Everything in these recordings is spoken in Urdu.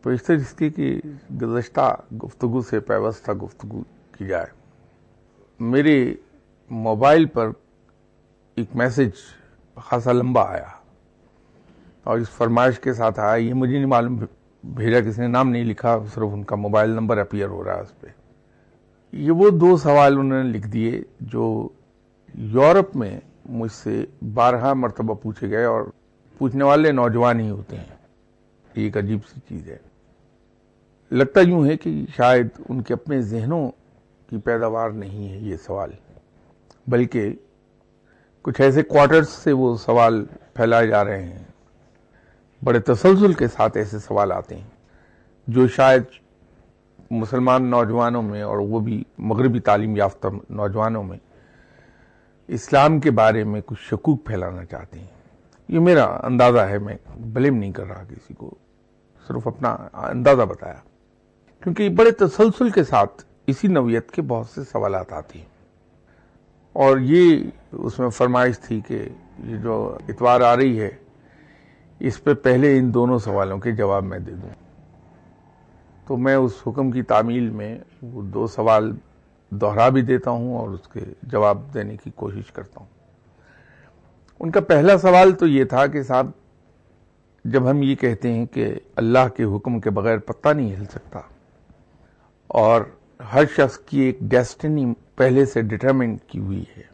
پیشتر اس کی گزشتہ گفتگو سے پیوستہ گفتگو کی جائے. میرے موبائل پر ایک میسج خاصا لمبا آیا اور اس فرمائش کے ساتھ آیا. یہ مجھے نہیں معلوم بھیجا کس نے، نام نہیں لکھا، صرف ان کا موبائل نمبر اپیئر ہو رہا ہے اس پہ. یہ وہ 2 سوال انہوں نے لکھ دیے جو یورپ میں مجھ سے 12 مرتبہ پوچھے گئے، اور پوچھنے والے نوجوان ہی ہوتے ہیں. یہ ایک عجیب سی چیز ہے. لگتا یوں ہے کہ شاید ان کے اپنے ذہنوں کی پیداوار نہیں ہے یہ سوال، بلکہ کچھ ایسے کوارٹرز سے وہ سوال پھیلائے جا رہے ہیں. بڑے تسلسل کے ساتھ ایسے سوال آتے ہیں جو شاید مسلمان نوجوانوں میں، اور وہ بھی مغربی تعلیم یافتہ نوجوانوں میں، اسلام کے بارے میں کچھ شکوک پھیلانا چاہتے ہیں. یہ میرا اندازہ ہے، میں بلیم نہیں کر رہا کسی کو، صرف اپنا اندازہ بتایا. کیونکہ بڑے تسلسل کے ساتھ اسی نوعیت کے بہت سے سوالات آتے ہیں. اور یہ اس میں فرمائش تھی کہ یہ جو اتوار آ رہی ہے اس پہ پہلے ان دونوں سوالوں کے جواب میں دے دوں. تو میں اس حکم کی تعمیل میں وہ 2 سوال دوہرا بھی دیتا ہوں اور اس کے جواب دینے کی کوشش کرتا ہوں. ان کا پہلا سوال تو یہ تھا کہ صاحب، جب ہم یہ کہتے ہیں کہ اللہ کے حکم کے بغیر پتہ نہیں ہل سکتا اور ہر شخص کی ایک ڈیسٹنی پہلے سے ڈٹرمنٹ کی ہوئی ہے،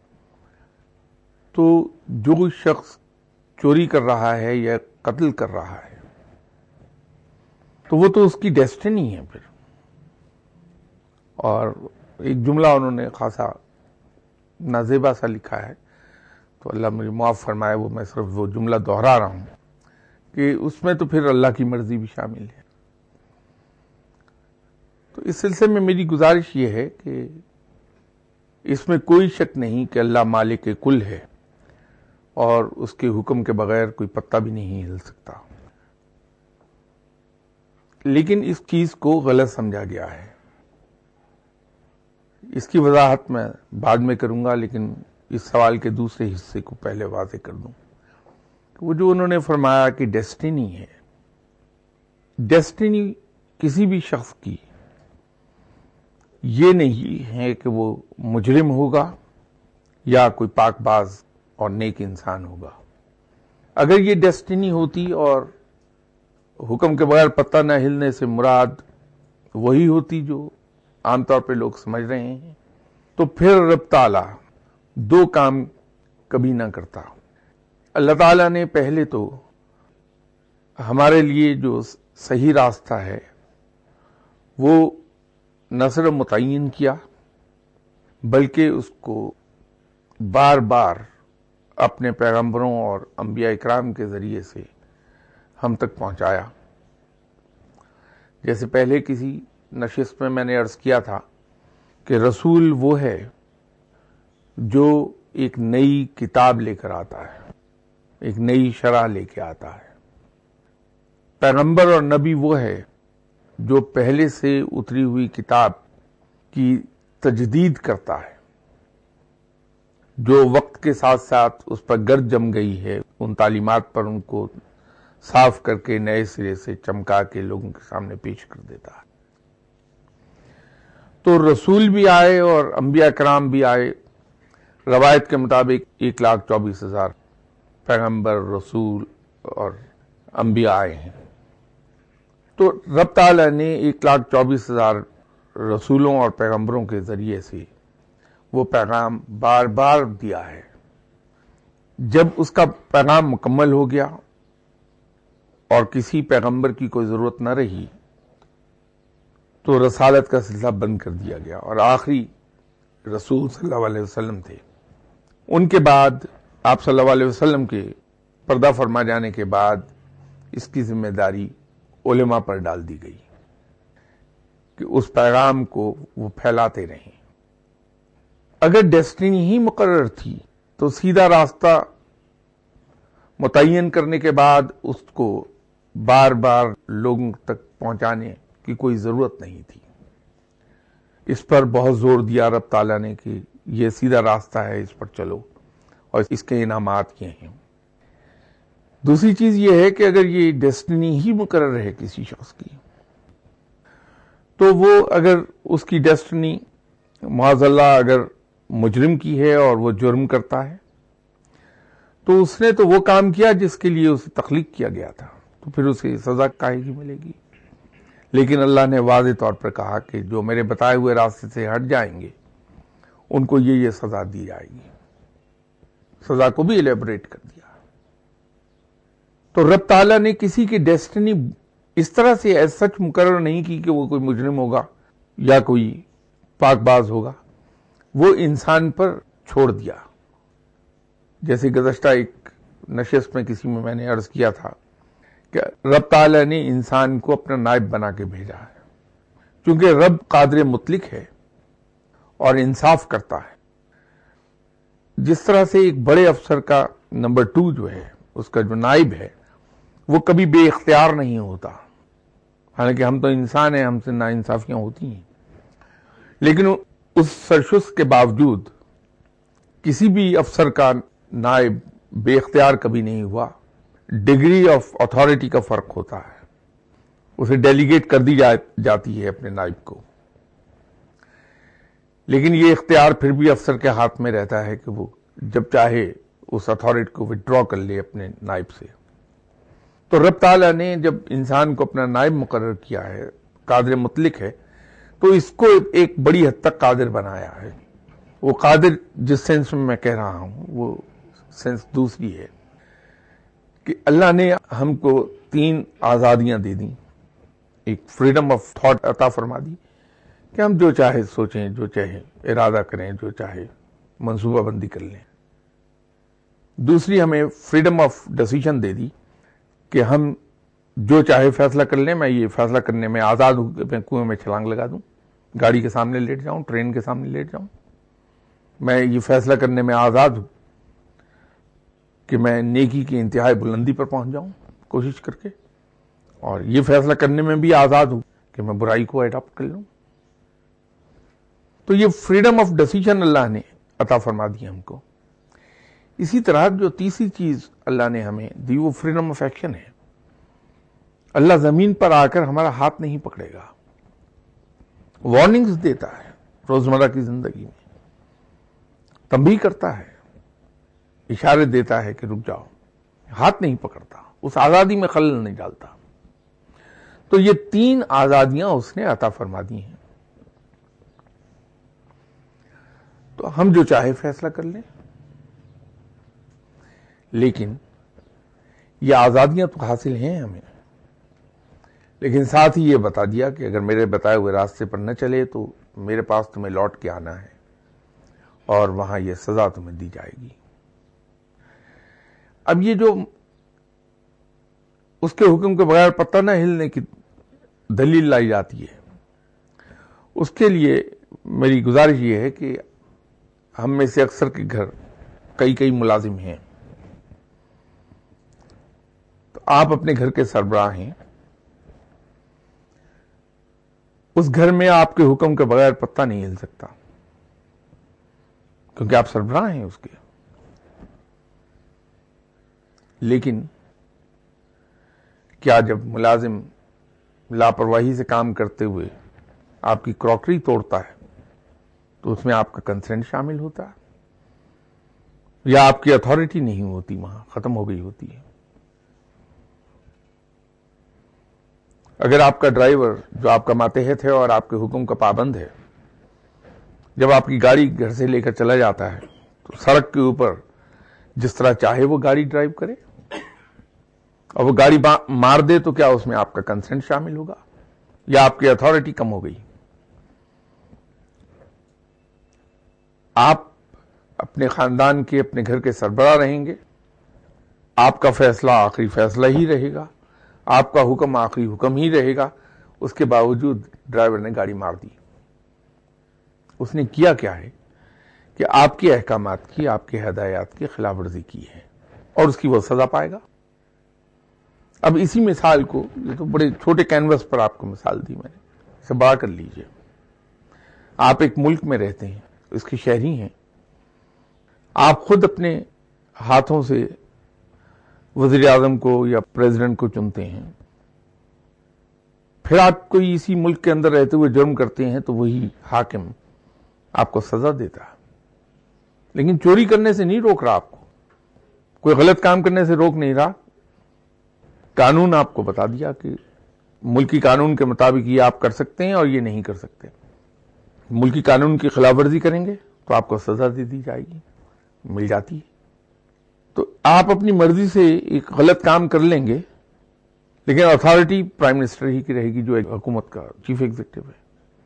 تو جو شخص چوری کر رہا ہے یا قتل کر رہا ہے تو وہ تو اس کی ڈیسٹنی ہے پھر. اور ایک جملہ انہوں نے خاصا نازیبا سا لکھا ہے، تو اللہ مجھے معاف فرمائے، وہ میں صرف وہ جملہ دوہرا رہا ہوں کہ اس میں تو پھر اللہ کی مرضی بھی شامل ہے. تو اس سلسلے میں میری گزارش یہ ہے کہ اس میں کوئی شک نہیں کہ اللہ مالک کل ہے اور اس کے حکم کے بغیر کوئی پتہ بھی نہیں ہل سکتا. لیکن اس چیز کو غلط سمجھا گیا ہے. اس کی وضاحت میں بعد میں کروں گا، لیکن اس سوال کے دوسرے حصے کو پہلے واضح کر دوں. وہ جو انہوں نے فرمایا کہ ڈیسٹنی ہے، ڈیسٹنی کسی بھی شخص کی یہ نہیں ہے کہ وہ مجرم ہوگا یا کوئی پاک باز اور نیک انسان ہوگا. اگر یہ ڈیسٹنی ہوتی اور حکم کے بغیر پتہ نہ ہلنے سے مراد وہی ہوتی جو عام طور پہ لوگ سمجھ رہے ہیں، تو پھر رب تعالی 2 کام کبھی نہ کرتا. اللہ تعالیٰ نے پہلے تو ہمارے لیے جو صحیح راستہ ہے وہ نہ صرف متعین کیا، بلکہ اس کو بار بار اپنے پیغمبروں اور انبیاء اکرام کے ذریعے سے ہم تک پہنچایا. جیسے پہلے کسی نشست میں نے عرض کیا تھا کہ رسول وہ ہے جو ایک نئی کتاب لے کر آتا ہے، ایک نئی شرح لے کے آتا ہے. پیغمبر اور نبی وہ ہے جو پہلے سے اتری ہوئی کتاب کی تجدید کرتا ہے، جو وقت کے ساتھ ساتھ اس پر گرد جم گئی ہے، ان تعلیمات پر ان کو صاف کر کے نئے سرے سے چمکا کے لوگوں کے سامنے پیش کر دیتا ہے. تو رسول بھی آئے اور انبیاء کرام بھی آئے. روایت کے مطابق 1,24,000 پیغمبر، رسول اور انبیاء آئے ہیں. تو رب تعالیٰ نے 1,24,000 رسولوں اور پیغمبروں کے ذریعے سے وہ پیغام بار بار دیا ہے. جب اس کا پیغام مکمل ہو گیا اور کسی پیغمبر کی کوئی ضرورت نہ رہی تو رسالت کا سلسلہ بند کر دیا گیا، اور آخری رسول صلی اللہ علیہ وسلم تھے. ان کے بعد آپ صلی اللہ علیہ وسلم کے پردہ فرما جانے کے بعد اس کی ذمہ داری علماء پر ڈال دی گئی کہ اس پیغام کو وہ پھیلاتے رہیں. اگر ڈیسٹنی ہی مقرر تھی تو سیدھا راستہ متعین کرنے کے بعد اس کو بار بار لوگوں تک پہنچانے کی کوئی ضرورت نہیں تھی. اس پر بہت زور دیا رب تعالیٰ نے کہ یہ سیدھا راستہ ہے، اس پر چلو اور اس کے انعامات یہ ہیں. دوسری چیز یہ ہے کہ اگر یہ ڈیسٹنی ہی مقرر ہے کسی شخص کی، تو وہ اگر اس کی ڈیسٹنی معاذ اللہ اگر مجرم کی ہے اور وہ جرم کرتا ہے، تو اس نے تو وہ کام کیا جس کے لیے اسے تخلیق کیا گیا تھا، تو پھر اسے سزا کاہے کی ملے گی؟ لیکن اللہ نے واضح طور پر کہا کہ جو میرے بتائے ہوئے راستے سے ہٹ جائیں گے ان کو یہ سزا دی جائے گی. سزا کو بھی ایلیبوریٹ کر دیا. تو رب تعالیٰ نے کسی کی ڈیسٹنی اس طرح سے ایز سچ مقرر نہیں کی کہ وہ کوئی مجرم ہوگا یا کوئی پاک باز ہوگا، وہ انسان پر چھوڑ دیا. جیسے گزشتہ ایک نشست میں کسی میں نے عرض کیا تھا کہ رب تعالیٰ نے انسان کو اپنا نائب بنا کے بھیجا ہے، چونکہ رب قادر مطلق ہے اور انصاف کرتا ہے. جس طرح سے ایک بڑے افسر کا نمبر 2 جو ہے، اس کا جو نائب ہے، وہ کبھی بے اختیار نہیں ہوتا. حالانکہ ہم تو انسان ہیں، ہم سے ناانصافیاں ہوتی ہیں، لیکن اس سرشست کے باوجود کسی بھی افسر کا نائب بے اختیار کبھی نہیں ہوا. ڈگری آف اتھارٹی کا فرق ہوتا ہے، اسے ڈیلیگیٹ کر دی جاتی ہے اپنے نائب کو، لیکن یہ اختیار پھر بھی افسر کے ہاتھ میں رہتا ہے کہ وہ جب چاہے اس اتھارٹی کو وڈرا کر لے اپنے نائب سے. تو رب تعالیٰ نے جب انسان کو اپنا نائب مقرر کیا ہے، قادر مطلق ہے، تو اس کو ایک بڑی حد تک قادر بنایا ہے. وہ قادر جس سینس میں کہہ رہا ہوں وہ سینس دوسری ہے کہ اللہ نے ہم کو 3 آزادیاں دے دیں. ایک فریڈم آف تھاٹ عطا فرما دی کہ ہم جو چاہے سوچیں، جو چاہے ارادہ کریں، جو چاہے منصوبہ بندی کر لیں. دوسری ہمیں فریڈم آف ڈیسیژن دے دی کہ ہم جو چاہے فیصلہ کر لیں. میں یہ فیصلہ کرنے میں آزاد ہوں کہ میں کنویں میں چھلانگ لگا دوں، گاڑی کے سامنے لیٹ جاؤں، ٹرین کے سامنے لیٹ جاؤں. میں یہ فیصلہ کرنے میں آزاد ہوں کہ میں نیکی کی انتہائی بلندی پر پہنچ جاؤں کوشش کر کے، اور یہ فیصلہ کرنے میں بھی آزاد ہوں کہ میں برائی کو اڈاپٹ کر لوں. تو یہ فریڈم آف ڈیسیژن اللہ نے عطا فرما دی ہم کو. اسی طرح جو تیسری چیز اللہ نے ہمیں دی وہ فریڈم آف ایکشن ہے. اللہ زمین پر آ کر ہمارا ہاتھ نہیں پکڑے گا، وارننگز دیتا ہے روزمرہ کی زندگی میں، تنبیہ کرتا ہے، اشارے دیتا ہے کہ رک جاؤ، ہاتھ نہیں پکڑتا، اس آزادی میں خلل نہیں ڈالتا. تو یہ 3 آزادیاں اس نے عطا فرما دی ہیں. تو ہم جو چاہے فیصلہ کر لیں، لیکن یہ آزادیاں تو حاصل ہیں ہمیں، لیکن ساتھ ہی یہ بتا دیا کہ اگر میرے بتائے ہوئے راستے پر نہ چلے تو میرے پاس تمہیں لوٹ کے آنا ہے اور وہاں یہ سزا تمہیں دی جائے گی. اب یہ جو اس کے حکم کے بغیر پتہ نہ ہلنے کی دلیل لائی جاتی ہے، اس کے لیے میری گزارش یہ ہے کہ ہم میں سے اکثر کے گھر کئی ملازم ہیں، تو آپ اپنے گھر کے سربراہ ہیں. اس گھر میں آپ کے حکم کے بغیر پتہ نہیں ہل سکتا، کیونکہ آپ سربراہ ہیں اس کے. لیکن کیا جب ملازم لاپرواہی سے کام کرتے ہوئے آپ کی کراکری توڑتا ہے تو اس میں آپ کا کنسنٹ شامل ہوتا ہے، یا آپ کی اتھارٹی نہیں ہوتی، وہاں ختم ہو گئی ہوتی ہے؟ اگر آپ کا ڈرائیور جو آپ کا ماتحت ہے اور آپ کے حکم کا پابند ہے، جب آپ کی گاڑی گھر سے لے کر چلا جاتا ہے تو سڑک کے اوپر جس طرح چاہے وہ گاڑی ڈرائیو کرے، اور وہ گاڑی مار دے، تو کیا اس میں آپ کا کنسنٹ شامل ہوگا یا آپ کی اتھارٹی کم ہو گئی؟ آپ اپنے خاندان کے، اپنے گھر کے سربراہ رہیں گے، آپ کا فیصلہ آخری فیصلہ ہی رہے گا، آپ کا حکم آخری حکم ہی رہے گا. اس کے باوجود ڈرائیور نے گاڑی مار دی. اس نے کیا کیا ہے کہ آپ کے احکامات کی، آپ کے ہدایات کی خلاف ورزی کی ہے، اور اس کی وہ سزا پائے گا. اب اسی مثال کو، یہ تو بڑے چھوٹے کینوس پر آپ کو مثال دی میں نے، اسے بڑا کر لیجئے. آپ ایک ملک میں رہتے ہیں، اس کے شہری ہیں، آپ خود اپنے ہاتھوں سے وزیر اعظم کو یا پریزیڈنٹ کو چنتے ہیں، پھر آپ کوئی اسی ملک کے اندر رہتے ہوئے جرم کرتے ہیں تو وہی حاکم آپ کو سزا دیتا ہے، لیکن چوری کرنے سے نہیں روک رہا آپ کو، کوئی غلط کام کرنے سے روک نہیں رہا. قانون آپ کو بتا دیا کہ ملکی قانون کے مطابق یہ آپ کر سکتے ہیں اور یہ نہیں کر سکتے. ملکی قانون کی خلاف ورزی کریں گے تو آپ کو سزا دے دی جائے گی، مل جاتی ہے. تو آپ اپنی مرضی سے ایک غلط کام کر لیں گے، لیکن اتھارٹی پرائم منسٹر ہی کی رہے گی جو ایک حکومت کا چیف ایگزیکٹو ہے.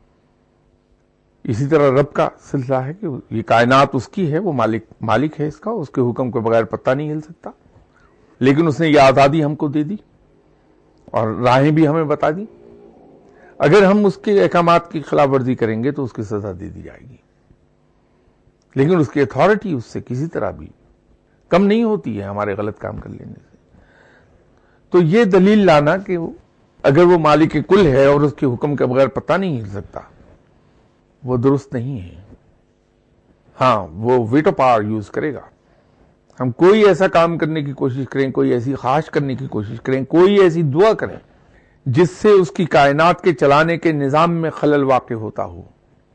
اسی طرح رب کا سلسلہ ہے کہ یہ کائنات اس کی ہے، وہ مالک ہے اس کا، اس کے حکم کے بغیر پتہ نہیں ہل سکتا، لیکن اس نے یہ آزادی ہم کو دے دی اور راہیں بھی ہمیں بتا دی. اگر ہم اس کے احکامات کی خلاف ورزی کریں گے تو اس کی سزا دے دی جائے گی، لیکن اس کی اتھارٹی اس سے کسی طرح بھی کم نہیں ہوتی ہے ہمارے غلط کام کر لینے سے. تو یہ دلیل لانا کہ اگر وہ مالک کل ہے اور اس کے حکم کے بغیر پتہ نہیں ہل سکتا، وہ درست نہیں ہے. ہاں، وہ ویٹو پاور یوز کرے گا. ہم کوئی ایسا کام کرنے کی کوشش کریں، کوئی ایسی خواہش کرنے کی کوشش کریں، کوئی ایسی دعا کریں جس سے اس کی کائنات کے چلانے کے نظام میں خلل واقع ہوتا ہو.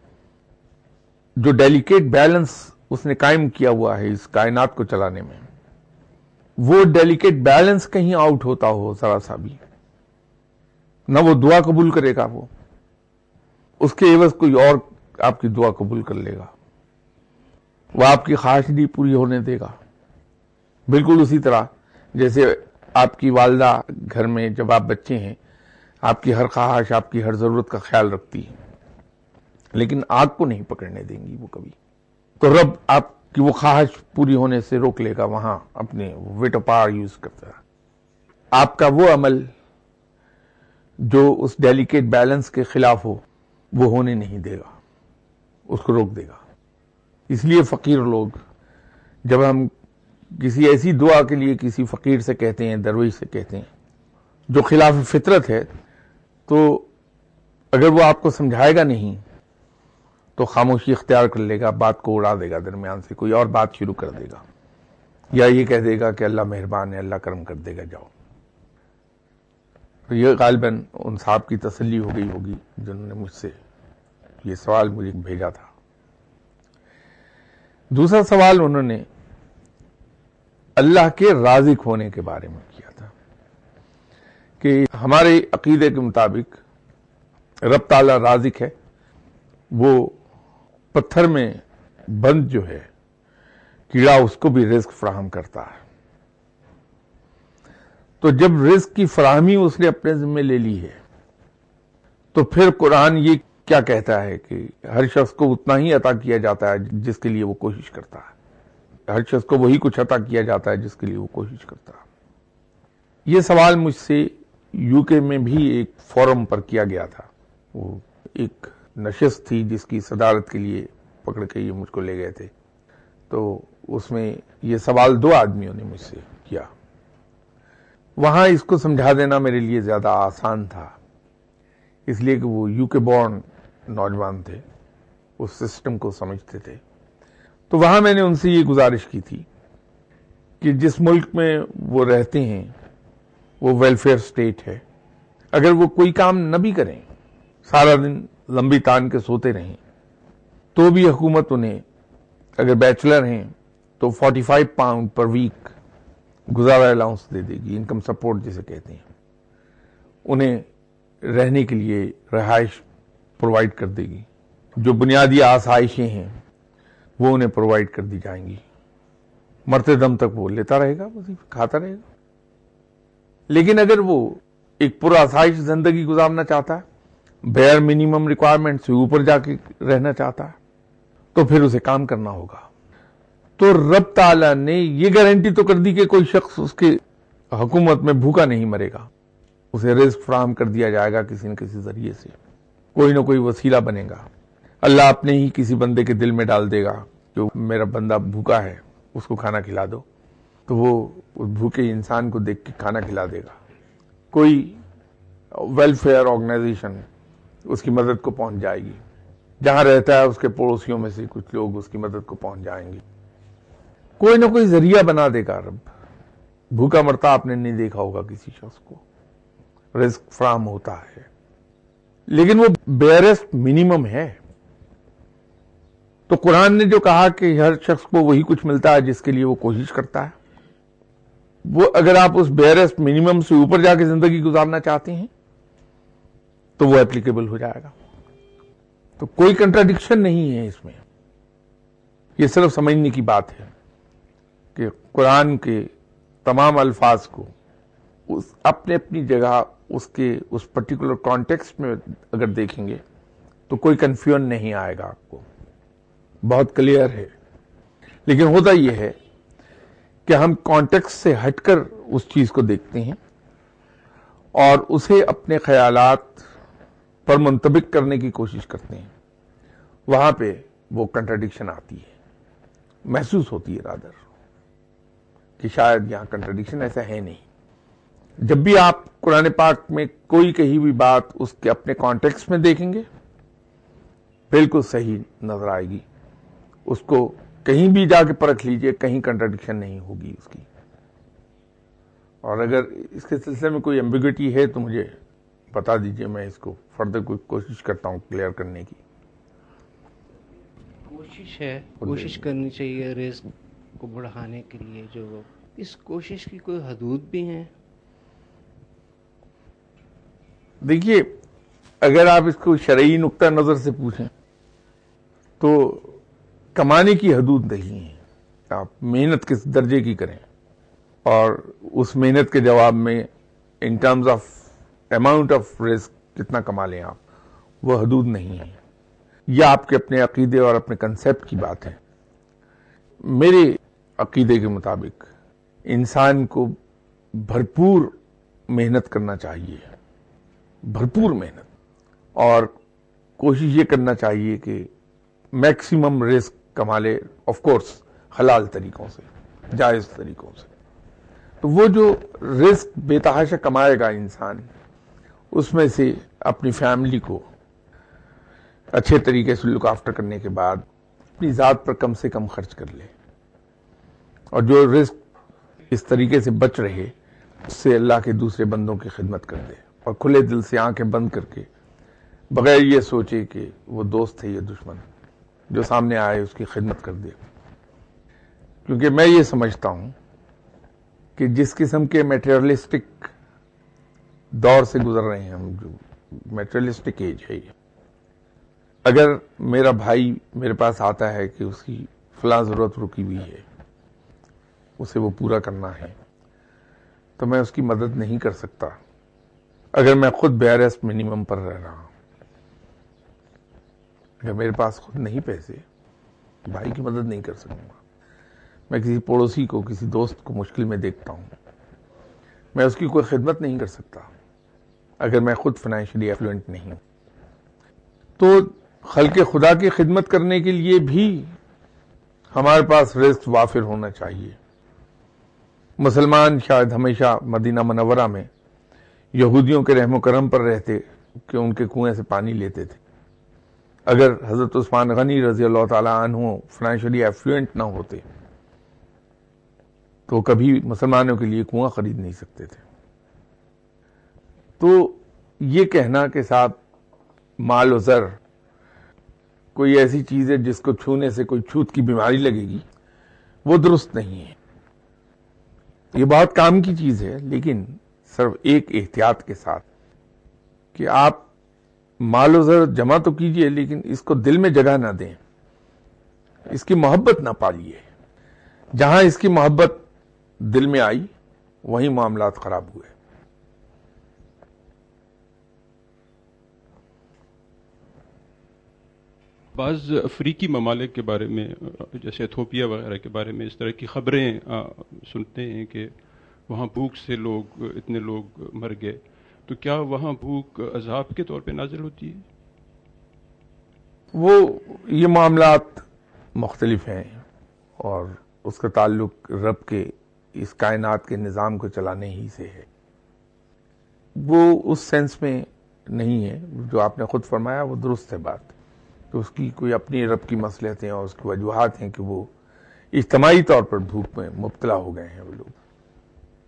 جو ڈیلیکیٹ بیلنس اس نے قائم کیا ہوا ہے اس کائنات کو چلانے میں، وہ ڈیلیکیٹ بیلنس کہیں آؤٹ ہوتا ہو ذرا سا بھی، نہ وہ دعا قبول کرے گا، وہ اس کے عوض کوئی اور آپ کی دعا قبول کر لے گا، وہ آپ کی خواہش نہیں پوری ہونے دے گا. بالکل اسی طرح جیسے آپ کی والدہ گھر میں جب آپ بچے ہیں آپ کی ہر خواہش، آپ کی ہر ضرورت کا خیال رکھتی ہے، لیکن آگ کو نہیں پکڑنے دیں گی وہ کبھی. تو رب آپ کی وہ خواہش پوری ہونے سے روک لے گا، وہاں اپنے ویٹو پاور یوز کرتا ہے. آپ کا وہ عمل جو اس ڈیلیکیٹ بیلنس کے خلاف ہو وہ ہونے نہیں دے گا، اس کو روک دے گا. اس لیے فقیر لوگ جب ہم کسی ایسی دعا کے لیے کسی فقیر سے کہتے ہیں، درویش سے کہتے ہیں جو خلاف فطرت ہے، تو اگر وہ آپ کو سمجھائے گا نہیں تو خاموشی اختیار کر لے گا، بات کو اڑا دے گا، درمیان سے کوئی اور بات شروع کر دے گا، یا یہ کہہ دے گا کہ اللہ مہربان ہے، اللہ کرم کر دے گا، جاؤ. تو یہ غالباً ان صاحب کی تسلی ہو گئی ہوگی جنہوں نے مجھ سے یہ سوال مجھے بھیجا تھا. دوسرا سوال انہوں نے اللہ کے رازق ہونے کے بارے میں کیا تھا کہ ہمارے عقیدے کے مطابق رب تعالی رازق ہے، وہ پتھر میں بند جو ہے کیڑا اس کو بھی رزق فراہم کرتا ہے. تو جب رزق کی فراہمی اس نے اپنے ذمہ لے لی ہے تو پھر قرآن یہ کیا کہتا ہے کہ ہر شخص کو اتنا ہی عطا کیا جاتا ہے جس کے لیے وہ کوشش کرتا ہے. ہر شخص کو وہی کچھ عطا کیا جاتا ہے جس کے لیے وہ کوشش کرتا ہے. یہ سوال مجھ سے یو کے میں بھی ایک فورم پر کیا گیا تھا. وہ ایک نشست تھی جس کی صدارت کے لیے پکڑ کے یہ مجھ کو لے گئے تھے. تو اس میں یہ سوال 2 آدمیوں نے مجھ سے کیا. وہاں اس کو سمجھا دینا میرے لیے زیادہ آسان تھا، اس لیے کہ وہ یو کے بورن نوجوان تھے، اس سسٹم کو سمجھتے تھے. تو وہاں میں نے ان سے یہ گزارش کی تھی کہ جس ملک میں وہ رہتے ہیں وہ ویلفیئر سٹیٹ ہے، اگر وہ کوئی کام نہ بھی کریں، سارا دن لمبی تان کے سوتے رہیں، تو بھی حکومت انہیں، اگر بیچلر ہیں تو 45 پاؤنڈ پر ویک گزارا الاؤنس دے دے گی، انکم سپورٹ جسے کہتے ہیں. انہیں رہنے کے لیے رہائش پرووائڈ کر دے گی، جو بنیادی آسائشیں ہیں وہ انہیں پرووائڈ کر دی جائیں گی. مرتے دم تک وہ لیتا رہے گا، کھاتا رہے گا. لیکن اگر وہ ایک پرآسائش زندگی گزارنا چاہتا ہے، بیئر منیمم ریکوائرمنٹ سے اوپر جا کے رہنا چاہتا ہے، تو پھر اسے کام کرنا ہوگا. تو رب تعالیٰ نے یہ گارنٹی تو کر دی کہ کوئی شخص اس کے حکومت میں بھوکا نہیں مرے گا، اسے رزق فراہم کر دیا جائے گا کسی نہ کسی ذریعے سے، کوئی نہ کوئی وسیلہ بنے گا. اللہ اپنے ہی کسی بندے کے دل میں ڈال دے گا کہ میرا بندہ بھوکا ہے، اس کو کھانا کھلا دو، تو وہ اس بھوکے انسان کو دیکھ کے کھانا کھلا دے گا. کوئی ویلفیئر آرگنائزیشن اس کی مدد کو پہنچ جائے گی، جہاں رہتا ہے اس کے پڑوسیوں میں سے کچھ لوگ اس کی مدد کو پہنچ جائیں گے. کوئی نہ کوئی ذریعہ بنا دے گا رب. بھوکا مرتا آپ نے نہیں دیکھا ہوگا کسی شخص کو، رزق فراہم ہوتا ہے، لیکن وہ بیئرسٹ منیمم ہے۔ تو قرآن نے جو کہا کہ ہر شخص کو وہی کچھ ملتا ہے جس کے لیے وہ کوشش کرتا ہے، وہ اگر آپ اس بیئرسٹ منیمم سے اوپر جا کے زندگی گزارنا چاہتے ہیں تو وہ اپلیکیبل ہو جائے گا۔ تو کوئی کنٹراڈکشن نہیں ہے اس میں، یہ صرف سمجھنے کی بات ہے کہ قرآن کے تمام الفاظ کو اپنے اپنی جگہ اس پرٹیکولر کانٹیکسٹ میں اگر دیکھیں گے تو کوئی کنفیوژن نہیں آئے گا، آپ کو بہت کلیئر ہے۔ لیکن ہوتا یہ ہے کہ ہم کانٹیکسٹ سے ہٹ کر اس چیز کو دیکھتے ہیں اور اسے اپنے خیالات پر منطبق کرنے کی کوشش کرتے ہیں، وہاں پہ وہ کنٹراڈکشن آتی ہے، محسوس ہوتی ہے رادر کہ شاید یہاں کنٹراڈکشن ایسا ہے نہیں۔ جب بھی آپ قرآن پاک میں کوئی کہی ہوئی بات اس کے اپنے کانٹیکسٹ میں دیکھیں گے بالکل صحیح نظر آئے گی، اس کو کہیں بھی جا کے پرکھ لیجئے، کہیں کنٹراڈکشن نہیں ہوگی اس کی۔ اور اگر اس کے سلسلے میں کوئی ایمبیگوٹی ہے تو مجھے بتا دیجئے، میں اس کو فردر کوئی کوشش کرتا ہوں کلیئر کرنے کی۔ کوشش کرنی چاہیے رزق کو بڑھانے کے لیے، جو اس کوشش کی کوئی حدود بھی ہیں؟ دیکھیے، اگر آپ اس کو شرعی نقطہ نظر سے پوچھیں تو کمانے کی حدود نہیں ہے، آپ محنت کس درجے کی کریں اور اس محنت کے جواب میں in terms of amount of رزق کتنا کما لیں آپ، وہ حدود نہیں ہے۔ یہ آپ کے اپنے عقیدے اور اپنے کنسیپٹ کی بات ہے۔ میرے عقیدے کے مطابق انسان کو بھرپور محنت کرنا چاہیے، بھرپور محنت، اور کوشش یہ کرنا چاہیے کہ میکسیمم رزق کما لے، آف کورس حلال طریقوں سے، جائز طریقوں سے۔ تو وہ جو رزق بے تحاشا کمائے گا انسان، اس میں سے اپنی فیملی کو اچھے طریقے سے لک آفٹر کرنے کے بعد اپنی ذات پر کم سے کم خرچ کر لے، اور جو رزق اس طریقے سے بچ رہے اس سے اللہ کے دوسرے بندوں کی خدمت کر دے، اور کھلے دل سے آنکھیں بند کر کے بغیر یہ سوچے کہ وہ دوست ہے یا دشمن، جو سامنے آئے اس کی خدمت کر دے۔ کیونکہ میں یہ سمجھتا ہوں کہ جس قسم کے میٹریلسٹک دور سے گزر رہے ہیں ہم، جو میٹریلسٹک ایج ہے، اگر میرا بھائی میرے پاس آتا ہے کہ اس کی فلاں ضرورت رکی ہوئی ہے، اسے وہ پورا کرنا ہے، تو میں اس کی مدد نہیں کر سکتا اگر میں خود بیئرسٹ منیمم پر رہ رہا ہوں۔ اگر میرے پاس خود نہیں پیسے، بھائی کی مدد نہیں کر سکوں گا۔ میں کسی پڑوسی کو، کسی دوست کو مشکل میں دیکھتا ہوں، میں اس کی کوئی خدمت نہیں کر سکتا اگر میں خود فائنینشلی ایفلوئنٹ نہیں ہوں۔ تو خلق خدا کی خدمت کرنے کے لیے بھی ہمارے پاس رزق وافر ہونا چاہیے۔ مسلمان شاید ہمیشہ مدینہ منورہ میں یہودیوں کے رحم و کرم پر رہتے کہ ان کے کنویں سے پانی لیتے تھے۔ اگر حضرت عثمان غنی رضی اللہ تعالی عنہ فائنینشلی ایفلوئنٹ نہ ہوتے تو کبھی مسلمانوں کے لیے کنواں خرید نہیں سکتے تھے۔ تو یہ کہنا کہ صاحب مال و زر کوئی ایسی چیز ہے جس کو چھونے سے کوئی چھوت کی بیماری لگے گی، وہ درست نہیں ہے۔ یہ بہت کام کی چیز ہے، لیکن صرف ایک احتیاط کے ساتھ کہ آپ مال و زر جمع تو کیجئے لیکن اس کو دل میں جگہ نہ دیں، اس کی محبت نہ پالیے۔ جہاں اس کی محبت دل میں آئی وہیں معاملات خراب ہوئے۔ بعض افریقی ممالک کے بارے میں، جیسے ایتھوپیا وغیرہ کے بارے میں، اس طرح کی خبریں سنتے ہیں کہ وہاں بھوک سے اتنے لوگ مر گئے، تو کیا وہاں بھوک عذاب کے طور پہ نازل ہوتی ہے؟ وہ یہ معاملات مختلف ہیں اور اس کا تعلق رب کے اس کائنات کے نظام کو چلانے ہی سے ہے۔ وہ اس سینس میں نہیں ہے جو آپ نے خود فرمایا، وہ درست ہے بات کہ اس کی کوئی اپنی رب کی مصلحتیں اور اس کی وجوہات ہیں کہ وہ اجتماعی طور پر بھوک میں مبتلا ہو گئے ہیں وہ لوگ۔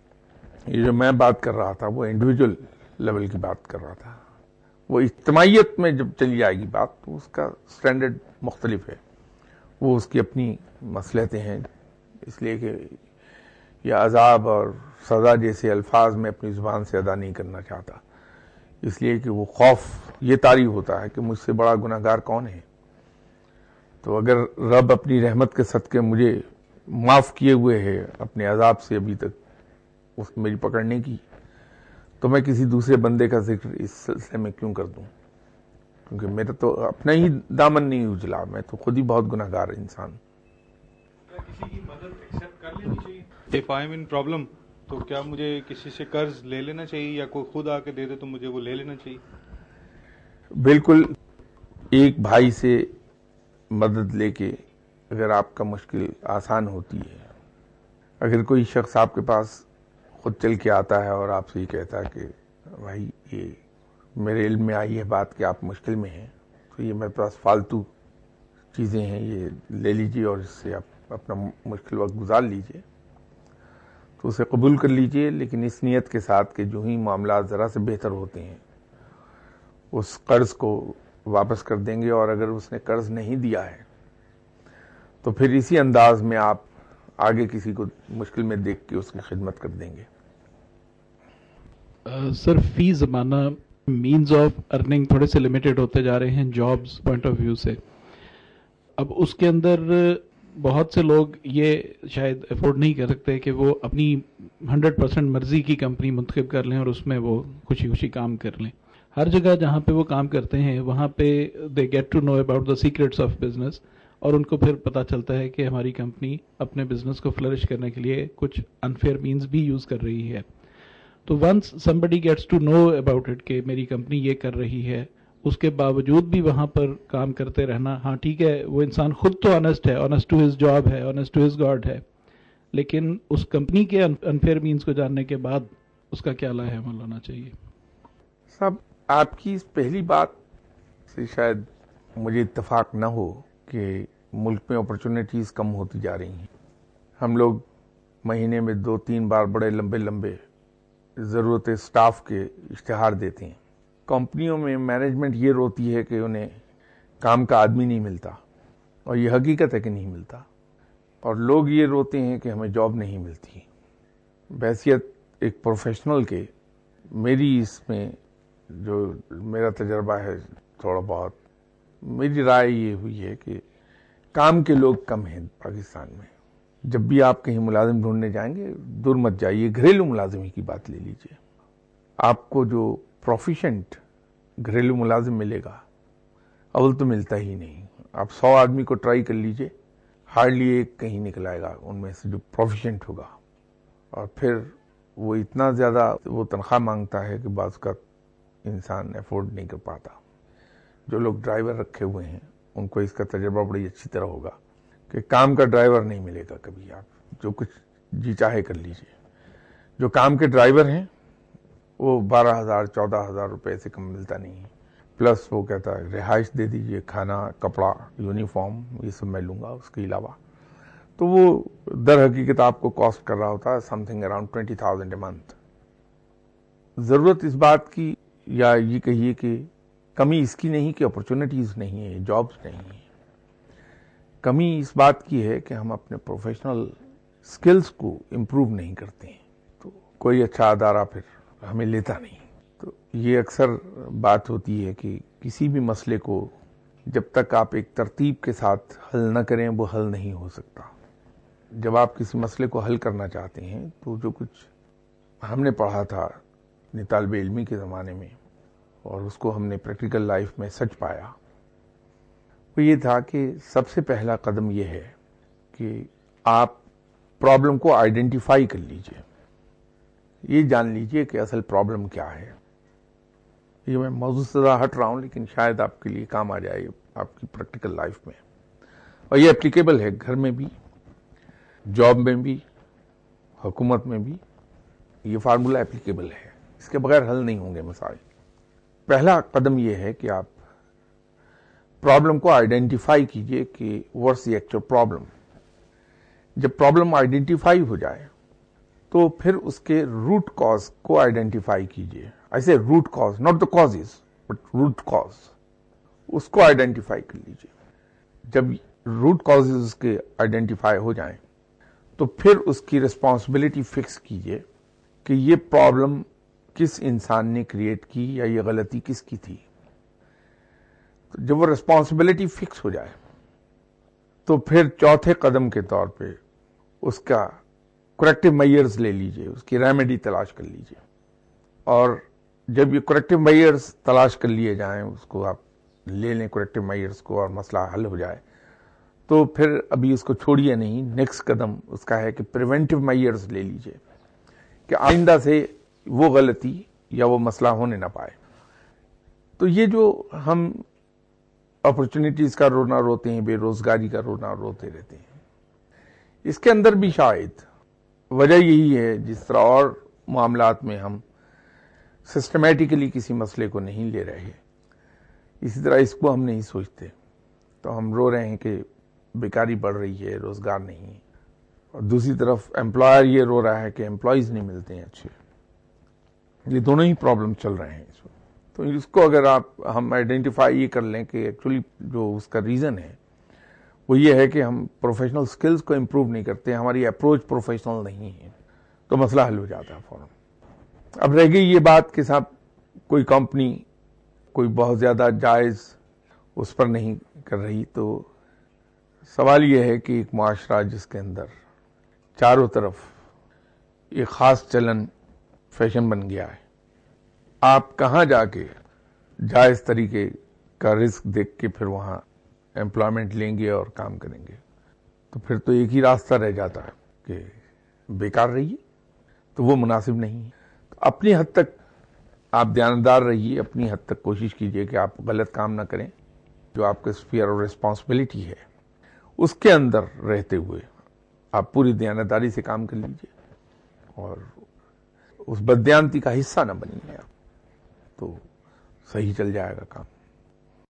یہ جو میں بات کر رہا تھا وہ انڈیویجول لیول کی بات کر رہا تھا. وہ اجتماعیت میں جب چلی جائے گی بات تو اس کا سٹینڈرڈ مختلف ہے. وہ اس کی اپنی مصلحتیں ہیں، اس لیے کہ یہ عذاب اور سزا جیسے الفاظ میں اپنی زبان سے ادا نہیں کرنا چاہتا، اس لیے کہ وہ خوف یہ طاری ہوتا ہے کہ مجھ سے بڑا گناہ گار کون ہے. تو اگر رب اپنی رحمت کے صدقے مجھے معاف کیے ہوئے ہے اپنے عذاب سے ابھی تک اس میری پکڑنے کی، تو میں کسی دوسرے بندے کا ذکر اس سلسلے میں کیوں کر دوں؟ کیونکہ میرا تو اپنا ہی دامن نہیں اجلا، میں تو خود ہی بہت گناہ گار انسان. کسی کی مدد ایکسپٹ کر لینی چاہیے. If I'm in problem تو کیا مجھے کسی سے قرض لے لینا چاہیے، یا کوئی خود آ کے دے دے تو مجھے وہ لے لینا چاہیے؟ بالکل. ایک بھائی سے مدد لے کے اگر آپ کا مشکل آسان ہوتی ہے، اگر کوئی شخص آپ کے پاس خود چل کے آتا ہے اور آپ سے یہ کہتا ہے کہ بھائی یہ میرے علم میں آئی ہے بات کہ آپ مشکل میں ہیں، تو یہ میرے پاس فالتو چیزیں ہیں، یہ لے لیجئے اور اس سے آپ اپنا مشکل وقت گزار لیجئے، تو اسے قبول کر لیجئے، لیکن اس نیت کے ساتھ کہ جو ہی معاملات ذرا سے بہتر ہوتے ہیں اس قرض کو واپس کر دیں گے، اور اگر اس نے قرض نہیں دیا ہے تو پھر اسی انداز میں آپ آگے کسی کو مشکل میں دیکھ کے اس کی خدمت کر دیں گے. سر فی زمانہ مینز آف ارننگ تھوڑے سے لمیٹڈ ہوتے جا رہے ہیں جابز پوائنٹ آف ویو سے. اب اس کے اندر بہت سے لوگ یہ شاید افورڈ نہیں کر سکتے کہ وہ اپنی 100% مرضی کی کمپنی منتخب کر لیں اور اس میں وہ خوشی خوشی کام کر لیں. ہر جگہ جہاں پہ وہ کام کرتے ہیں وہاں پہ they get to know about the secrets of business, اور ان کو پھر پتا چلتا ہے کہ ہماری کمپنی اپنے بزنس کو فلرش کرنے کے لیے کچھ انفیئر مینز بھی یوز کر رہی ہے. تو once somebody gets to know about it کہ میری کمپنی یہ کر رہی ہے، اس کے باوجود بھی وہاں پر کام کرتے رہنا، ہاں ٹھیک ہے وہ انسان خود تو آنیسٹ ہے، آنیسٹ ٹو ہز جاب ہے، آنیسٹ ٹو ہز گاڈ ہے، لیکن اس کمپنی کے انفیئر مینز کو جاننے کے بعد اس کا کیا لاہ عمل ہونا چاہیے؟ صاحب آپ کی اس پہلی بات سے شاید مجھے اتفاق نہ ہو کہ ملک میں اپرچونٹیز کم ہوتی جا رہی ہیں. ہم لوگ مہینے میں 2-3 بار بڑے لمبے لمبے ضرورت سٹاف کے اشتہار دیتے ہیں. کمپنیوں میں مینجمنٹ یہ روتی ہے کہ انہیں کام کا آدمی نہیں ملتا، اور یہ حقیقت ہے کہ نہیں ملتا، اور لوگ یہ روتے ہیں کہ ہمیں جاب نہیں ملتی. بحیثیت ایک پروفیشنل کے میری اس میں جو میرا تجربہ ہے تھوڑا بہت، میری رائے یہ ہوئی ہے کہ کام کے لوگ کم ہیں پاکستان میں. جب بھی آپ کہیں ملازم ڈھونڈنے جائیں گے دور مت جائیے، گھریلو ملازم ہی کی بات لے لیجئے. آپ کو جو پروفیشنٹ گھریلو ملازم ملے گا اول تو ملتا ہی نہیں. آپ 100 آدمی کو ٹرائی کر لیجئے، ہارڈلی ایک کہیں نکل آئے گا ان میں سے جو پروفیشنٹ ہوگا. اور پھر وہ اتنا زیادہ وہ تنخواہ مانگتا ہے کہ بعض کا انسان افورڈ نہیں کر پاتا. جو لوگ ڈرائیور رکھے ہوئے ہیں ان کو اس کا تجربہ بڑی اچھی طرح ہوگا کہ کام کا ڈرائیور نہیں ملے گا کبھی. آپ جو کچھ جی چاہے کر لیجئے. جو کام کے ڈرائیور ہیں وہ 12,000-14,000 روپے سے کم ملتا نہیں ہے. پلس وہ کہتا ہے رہائش دے دیجئے، کھانا، کپڑا، یونیفارم یہ سب میں لوں گا اس کے علاوہ. تو وہ در حقیقت آپ کو کاسٹ کر رہا ہوتا ہے something around 20,000 a month. ضرورت اس بات کی، یا یہ کہیے کہ کمی اس کی نہیں کہ اپرچونٹیز نہیں ہیں، جابز نہیں ہیں. کمی اس بات کی ہے کہ ہم اپنے پروفیشنل سکلز کو امپروو نہیں کرتے ہیں، تو کوئی اچھا ادارہ پھر ہمیں لیتا نہیں. تو یہ اکثر بات ہوتی ہے کہ کسی بھی مسئلے کو جب تک آپ ایک ترتیب کے ساتھ حل نہ کریں وہ حل نہیں ہو سکتا. جب آپ کسی مسئلے کو حل کرنا چاہتے ہیں تو جو کچھ ہم نے پڑھا تھا اپنے طالب علمی کے زمانے میں اور اس کو ہم نے پریکٹیکل لائف میں سچ پایا، وہ یہ تھا کہ سب سے پہلا قدم یہ ہے کہ آپ پرابلم کو آئیڈینٹیفائی کر لیجئے. یہ جان لیجئے کہ اصل پرابلم کیا ہے. یہ میں موضوع سے ہٹ رہا ہوں لیکن شاید آپ کے لیے کام آ جائے آپ کی پریکٹیکل لائف میں. اور یہ اپلیکیبل ہے گھر میں بھی، جاب میں بھی، حکومت میں بھی. یہ فارمولہ اپلیکیبل ہے، اس کے بغیر حل نہیں ہوں گے مسائل. پہلا قدم یہ ہے کہ آپ پرابلم کو آئیڈینٹیفائی کیجئے کہ واٹس دی ایکچوئل پرابلم. جب پرابلم آئیڈینٹیفائی ہو جائے تو پھر اس کے روٹ کاز کو آئیڈینٹیفائی کیجئے. ایسے root cause, not the causes but root cause, اس کو آئیڈینٹیفائی کر لیجئے. جب روٹ کازز کے آئیڈینٹیفائی ہو جائیں تو پھر اس کی ریسپانسبلٹی فکس کیجئے کہ یہ پرابلم کس انسان نے کریٹ کی یا یہ غلطی کس کی تھی. تو جب وہ ریسپانسبلٹی فکس ہو جائے تو پھر چوتھے قدم کے طور پہ اس کا کریکٹیو میئرز لے لیجئے، اس کی ریمیڈی تلاش کر لیجئے. اور جب یہ کریکٹیو میئرز تلاش کر لیے جائیں، اس کو آپ لے لیں کریکٹیو میئرز کو، اور مسئلہ حل ہو جائے تو پھر ابھی اس کو چھوڑیے نہیں. نیکسٹ قدم اس کا ہے کہ پریونٹیو میئرز لے لیجئے کہ آئندہ سے وہ غلطی یا وہ مسئلہ ہونے نہ پائے. تو یہ جو ہم اپرچونٹیز کا رونا روتے ہیں، بے روزگاری کا رونا روتے رہتے ہیں، اس کے اندر بھی شاید وجہ یہی ہے، جس طرح اور معاملات میں ہم سسٹمیٹیکلی کسی مسئلے کو نہیں لے رہے، اسی طرح اس کو ہم نہیں سوچتے. تو ہم رو رہے ہیں کہ بیکاری بڑھ رہی ہے، روزگار نہیں، اور دوسری طرف امپلائر یہ رو رہا ہے کہ امپلائیز نہیں ملتے ہیں اچھے. یہ دونوں ہی پرابلم چل رہے ہیں اس وقت. تو اس کو اگر ہم آئیڈینٹیفائی یہ کر لیں کہ ایکچولی جو اس کا ریزن ہے وہ یہ ہے کہ ہم پروفیشنل سکلز کو امپروو نہیں کرتے، ہماری اپروچ پروفیشنل نہیں ہے، تو مسئلہ حل ہو جاتا ہے فوراً. اب رہ گئی یہ بات کہ صاحب کوئی کمپنی کوئی بہت زیادہ جائز اس پر نہیں کر رہی، تو سوال یہ ہے کہ ایک معاشرہ جس کے اندر چاروں طرف ایک خاص چلن فیشن بن گیا ہے، آپ کہاں جا کے جائز طریقے کا رزق دیکھ کے پھر وہاں امپلائمنٹ لیں گے اور کام کریں گے؟ تو پھر تو ایک ہی راستہ رہ جاتا ہے کہ بیکار رہیے، تو وہ مناسب نہیں ہے. تو اپنی حد تک آپ دیانتدار رہیے، اپنی حد تک کوشش کیجئے کہ آپ غلط کام نہ کریں. جو آپ کا اسفیئر اور ریسپانسبلٹی ہے اس کے اندر رہتے ہوئے آپ پوری دیانتداری سے کام کر لیجئے، اور اس بددیانتی کا حصہ نہ بنیے آپ، تو صحیح چل جائے گا کام.